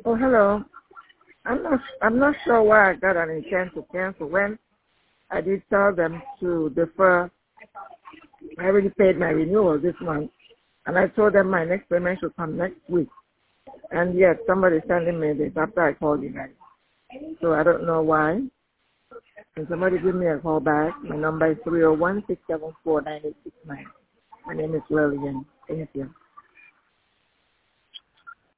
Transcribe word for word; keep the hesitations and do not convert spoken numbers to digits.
Oh, hello. I'm not. I'm not sure why I got an intent to cancel when I did tell them to defer. I already paid my renewal this month, and I told them my next payment should come next week. And yet somebody's sending me this after I called you guys. So I don't know why. Can somebody give me a call back? My number is three zero one, six seven four, nine eight six nine. My name is Lillian. Thank you.